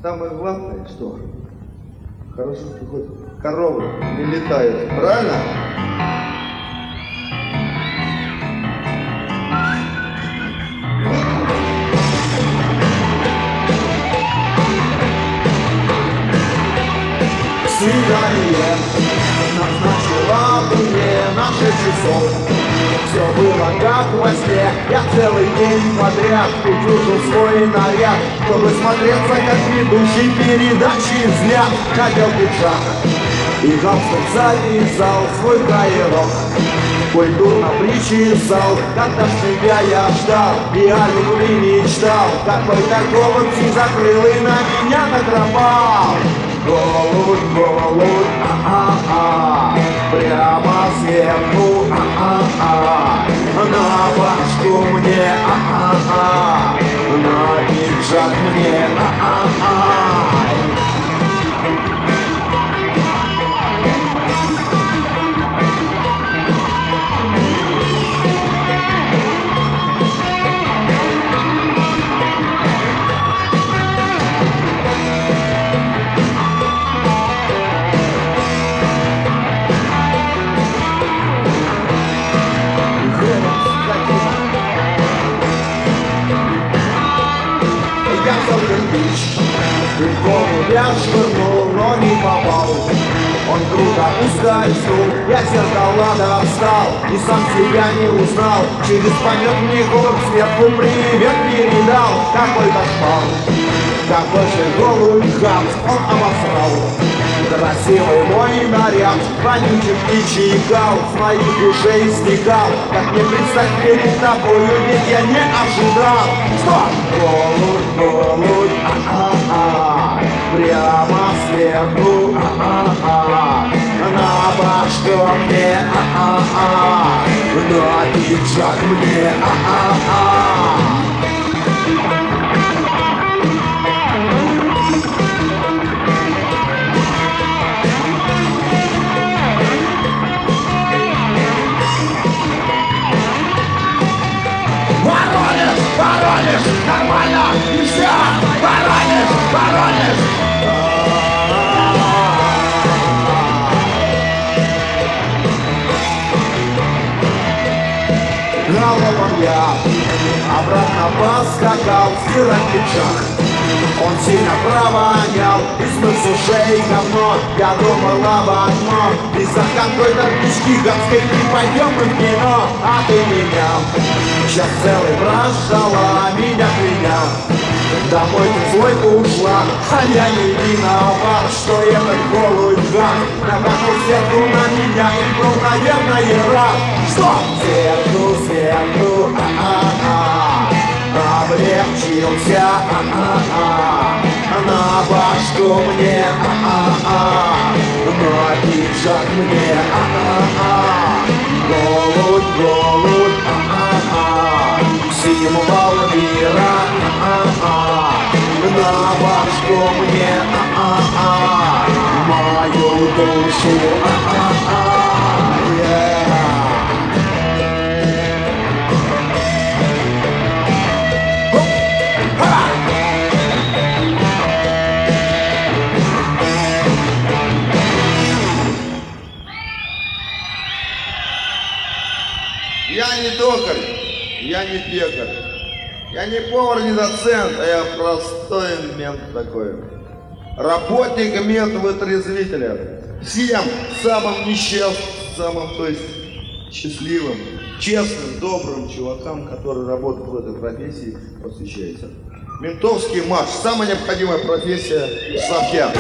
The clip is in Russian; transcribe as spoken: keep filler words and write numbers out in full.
Самое главное, что хорошо, что хоть коровы не летают, правильно? Свидание назначила мне на шесть часов. Все было как во сне. Я целый день подряд утюжил свой наряд, чтобы смотреться как ведущий передачи «Взгляд». Надел пиджак и галстук завязал, свой каерок культурно причесал. Когда себя я ждал и о любви мечтал, какой-то голубь закрыл и на меня накропал. Голубь, голубь, а-а-а, прямо сверху, а-а-а, на башку мне, а-а-а, на пиджак мне, а-а-а. Я швырнул, но не попал. Он круто ускользнул, я зеркала достал и сам себя не узнал. Через помет мне голубь сверху привет передал. Какой кошмар, какой же голубь хам, он обосрал красивый мой наряд, вонючий птичий гал с моих ушей стекал. Как мне представь перед тобою, ведь я не ожидал. Стоп! Голубь, голубь, а-а-а, прямо сверху, а-а-а, на башку мне, а-а-а, на пиджак мне, а-а-а. Воронеж, нормально, все, Воронеж, Воронеж. Головом я обратно поскакал, стирать пиджак. Он сильно провонял, и смыл с ушей говно. Я думал об одном: из-за какой-то птички гадской не пойдем мы в кино. А ты меня сейчас целый прождала, меня меня. Домой ты злой ушла, а я не виноват, что этот голубь гад накатил сверху на меня и был, наверное, рад. Что? Сверху, сверху, а-а-а, облегчился, а-а-а, на башку мне, а-а-а, на пиджак мне, а-а-а. Голубь, голубь, а-а-а, символ мира, а-а-а, на башку мне, а-а-а, мою душу, а-а-а, yeah. Я не токарь, я не пекарь, я не повар, не доцент, а я простой мент такой. Работник медвытрезвителя. Всем самым несчастным, самым, то есть счастливым, честным, добрым чувакам, которые работают в этой профессии, посвящается. Ментовский марш. Самая необходимая профессия в совке.